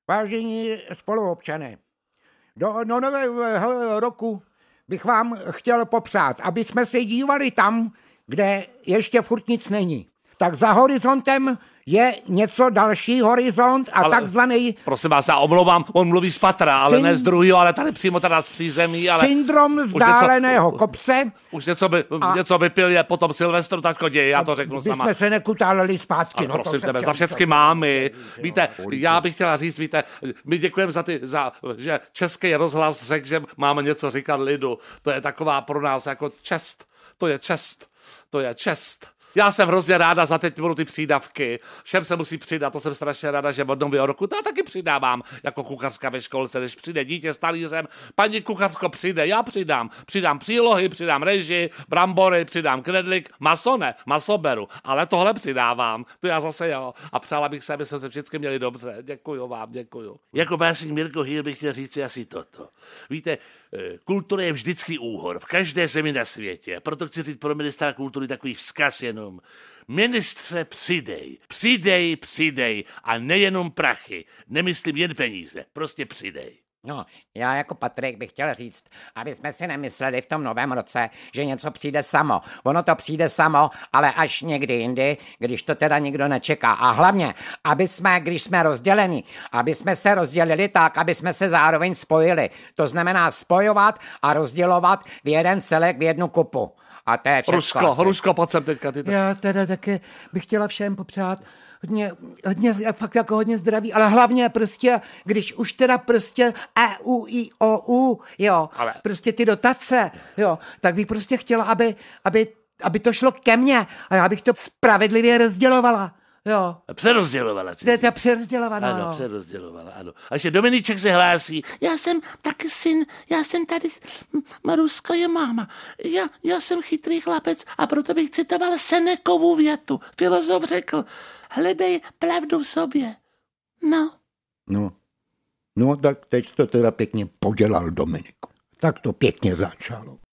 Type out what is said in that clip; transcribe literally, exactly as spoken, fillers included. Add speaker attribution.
Speaker 1: Vážení spoluobčané, do, do nového roku bych vám chtěl popřát, aby jsme se dívali tam, kde ještě furt nic není. Tak za horizontem je něco další horizont a ale, takzvaný...
Speaker 2: Prosím vás, já omlouvám, on mluví z patra, ale syn... ne z druhého, ale tady přímo teda z přízemí, ale...
Speaker 1: Syndrom vzdáleného
Speaker 2: něco,
Speaker 1: kopce.
Speaker 2: Už něco, by, a... něco vypil je potom Silvestru, taťko děje, já to řeknu sama.
Speaker 1: My jsme se nekutáleli zpátky.
Speaker 2: A
Speaker 1: no,
Speaker 2: prosím tebe, za všechny mámy. Víte, já bych chtěla říct, víte, my děkujeme za ty, za, že Český rozhlas řekl, že máme něco říkat lidu. To je taková pro nás jako čest. To je čest. To je čest. Já jsem hrozně ráda za teď budou ty přídavky. Všem se musí přidat, to jsem strašně ráda, že od nového roku to já taky přidávám jako kuchařka ve školce, když přijde dítě s talířem, paní kuchařko přijde, já přidám. Přidám přílohy, přidám reži, brambory, přidám knedlík, maso ne, maso beru, ale tohle přidávám. To já zase jo. A přála bych se, aby jsme se všichni měli dobře. Děkuju vám, děkuju.
Speaker 3: Jako básník Mirko Hýl bych chtěl říct asi toto. Víte, kultura je vždycky úhor v každé zemi na světě. Proto chci říct pro ministra kultury takový vzkaz jenom. Ministře, přidej, přidej, přidej a nejenom prachy. Nemyslím jen peníze, prostě přidej.
Speaker 1: No, já jako Patrik bych chtěl říct, aby jsme si nemysleli v tom novém roce, že něco přijde samo. Ono to přijde samo, ale až někdy jindy, když to teda nikdo nečeká. A hlavně, aby jsme, když jsme rozděleni, aby jsme se rozdělili tak, aby jsme se zároveň spojili. To znamená spojovat a rozdělovat v jeden celek, v jednu kupu. A to je všechno.
Speaker 2: Rusko, asi. Rusko, pojď sem teďka. Ty to...
Speaker 4: Já teda taky bych chtěla všem popřát hodně, hodně, fakt jako hodně zdraví, ale hlavně prostě, když už teda prostě E U I O U, jo, ale... prostě ty dotace, jo, tak bych prostě chtěla, aby, aby, aby to šlo ke mně a já bych to spravedlivě rozdělovala. Jo.
Speaker 3: Přerozdělovala.
Speaker 4: To je ta přerozdělovaná.
Speaker 3: Ano, přerozdělovala, ano. A ještě Dominíček se hlásí. Já jsem taky syn, já jsem tady, Maruska je máma. Já, já jsem chytrý chlapec a proto bych citoval Senekovu větu. Filozof řekl, hledej pravdu v sobě. No.
Speaker 1: No, no tak teď to teda pěkně podělal, Dominiku. Tak to pěkně začalo.